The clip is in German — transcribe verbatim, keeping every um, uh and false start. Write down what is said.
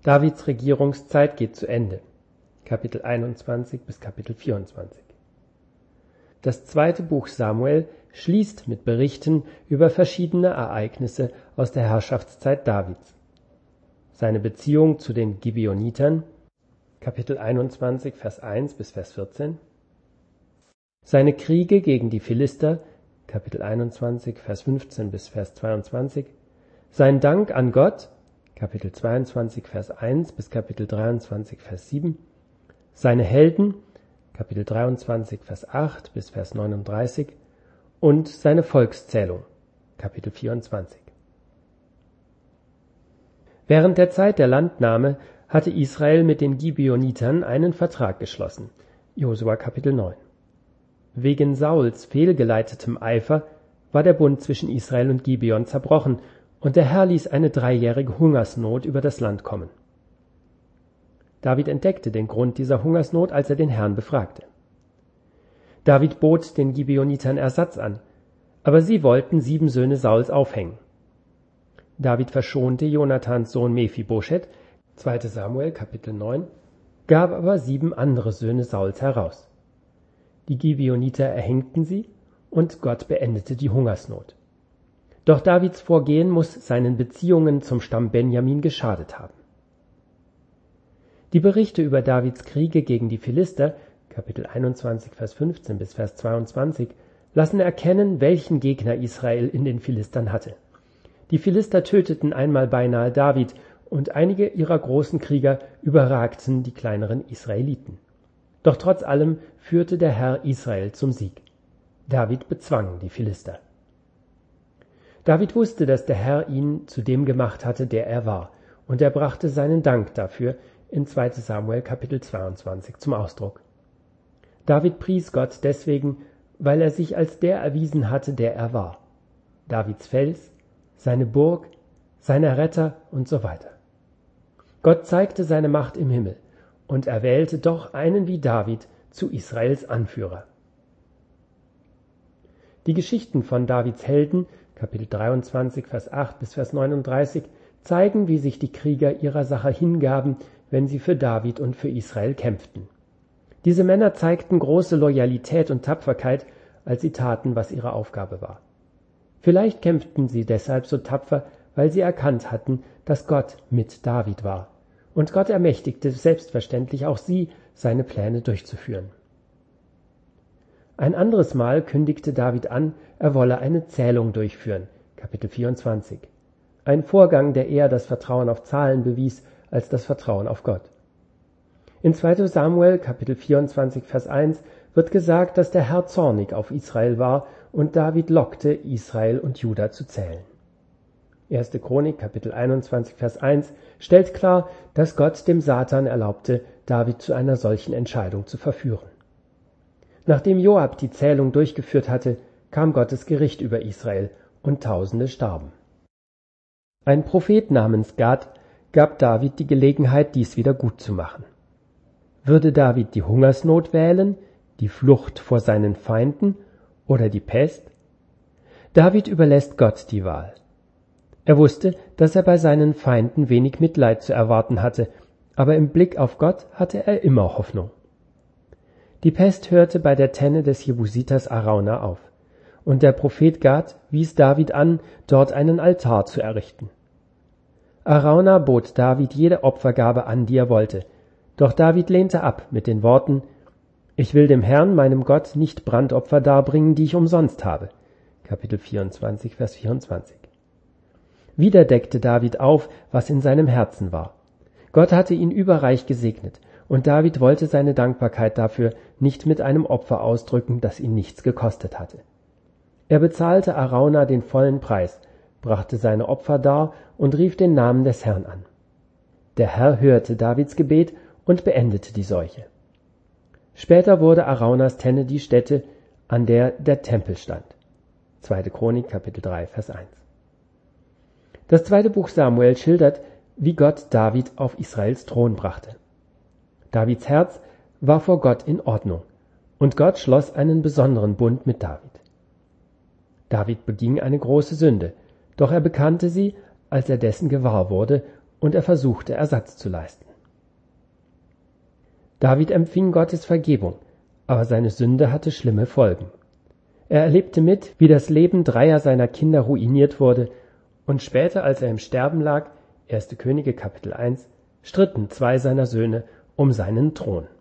Davids Regierungszeit geht zu Ende. Kapitel einundzwanzig bis Kapitel vierundzwanzig. Das zweite Buch Samuel schließt mit Berichten über verschiedene Ereignisse aus der Herrschaftszeit Davids. Seine Beziehung zu den Gibeonitern, Kapitel einundzwanzig, Vers eins bis Vers vierzehn. Seine Kriege gegen die Philister, Kapitel einundzwanzig, Vers fünfzehn bis Vers zweiundzwanzig. Sein Dank an Gott, Kapitel zweiundzwanzig, Vers eins bis Kapitel dreiundzwanzig, Vers sieben. Seine Helden, Kapitel dreiundzwanzig, Vers acht bis Vers neununddreißig. Und seine Volkszählung, Kapitel vierundzwanzig. Während der Zeit der Landnahme hatte Israel mit den Gibeonitern einen Vertrag geschlossen, Josua Kapitel neun. Wegen Sauls fehlgeleitetem Eifer war der Bund zwischen Israel und Gibeon zerbrochen, und der Herr ließ eine dreijährige Hungersnot über das Land kommen. David entdeckte den Grund dieser Hungersnot, als er den Herrn befragte. David bot den Gibeonitern Ersatz an, aber sie wollten sieben Söhne Sauls aufhängen. David verschonte Jonathans Sohn Mephibosheth, zweite Samuel Kapitel neun, gab aber sieben andere Söhne Sauls heraus. Die Gibeoniter erhängten sie, und Gott beendete die Hungersnot. Doch Davids Vorgehen muss seinen Beziehungen zum Stamm Benjamin geschadet haben. Die Berichte über Davids Kriege gegen die Philister, Kapitel einundzwanzig, Vers fünfzehn bis Vers zweiundzwanzig, lassen erkennen, welchen Gegner Israel in den Philistern hatte. Die Philister töteten einmal beinahe David, und einige ihrer großen Krieger überragten die kleineren Israeliten. Doch trotz allem führte der Herr Israel zum Sieg. David bezwang die Philister. David wusste, dass der Herr ihn zu dem gemacht hatte, der er war, und er brachte seinen Dank dafür in zweite Samuel Kapitel zweiundzwanzig zum Ausdruck. David pries Gott deswegen, weil er sich als der erwiesen hatte, der er war. Davids Fels, seine Burg, sein Retter und so weiter. Gott zeigte seine Macht im Himmel und erwählte doch einen wie David zu Israels Anführer. Die Geschichten von Davids Helden, Kapitel dreiundzwanzig, Vers acht bis Vers neununddreißig, zeigen, wie sich die Krieger ihrer Sache hingaben, wenn sie für David und für Israel kämpften. Diese Männer zeigten große Loyalität und Tapferkeit, als sie taten, was ihre Aufgabe war. Vielleicht kämpften sie deshalb so tapfer, weil sie erkannt hatten, dass Gott mit David war. Und Gott ermächtigte selbstverständlich auch sie, seine Pläne durchzuführen. Ein anderes Mal kündigte David an, er wolle eine Zählung durchführen, Kapitel vierundzwanzig. Ein Vorgang, der eher das Vertrauen auf Zahlen bewies, als das Vertrauen auf Gott. In zweite Samuel, Kapitel vierundzwanzig, Vers eins, wird gesagt, dass der Herr zornig auf Israel war und David lockte, Israel und Juda zu zählen. erste Chronik, Kapitel einundzwanzig, Vers eins, stellt klar, dass Gott dem Satan erlaubte, David zu einer solchen Entscheidung zu verführen. Nachdem Joab die Zählung durchgeführt hatte, kam Gottes Gericht über Israel und Tausende starben. Ein Prophet namens Gad gab David die Gelegenheit, dies wieder gut zu machen. Würde David die Hungersnot wählen, die Flucht vor seinen Feinden oder die Pest? David überlässt Gott die Wahl. Er wusste, dass er bei seinen Feinden wenig Mitleid zu erwarten hatte, aber im Blick auf Gott hatte er immer Hoffnung. Die Pest hörte bei der Tenne des Jebusiters Arauna auf, und der Prophet Gad wies David an, dort einen Altar zu errichten. Arauna bot David jede Opfergabe an, die er wollte, doch David lehnte ab mit den Worten: Ich will dem Herrn, meinem Gott, nicht Brandopfer darbringen, die ich umsonst habe. Kapitel vierundzwanzig, Vers vierundzwanzig. Wieder deckte David auf, was in seinem Herzen war. Gott hatte ihn überreich gesegnet, und David wollte seine Dankbarkeit dafür nicht mit einem Opfer ausdrücken, das ihn nichts gekostet hatte. Er bezahlte Arauna den vollen Preis, brachte seine Opfer dar und rief den Namen des Herrn an. Der Herr hörte Davids Gebet und beendete die Seuche. Später wurde Araunas Tenne die Stätte, an der der Tempel stand. zweite Chronik, Kapitel drei, Vers eins. Das zweite Buch Samuel schildert, wie Gott David auf Israels Thron brachte. Davids Herz war vor Gott in Ordnung, und Gott schloss einen besonderen Bund mit David. David beging eine große Sünde, doch er bekannte sie, als er dessen gewahr wurde, und er versuchte, Ersatz zu leisten. David empfing Gottes Vergebung, aber seine Sünde hatte schlimme Folgen. Er erlebte mit, wie das Leben dreier seiner Kinder ruiniert wurde, und später, als er im Sterben lag, erste Könige Kapitel eins, stritten zwei seiner Söhne um seinen Thron.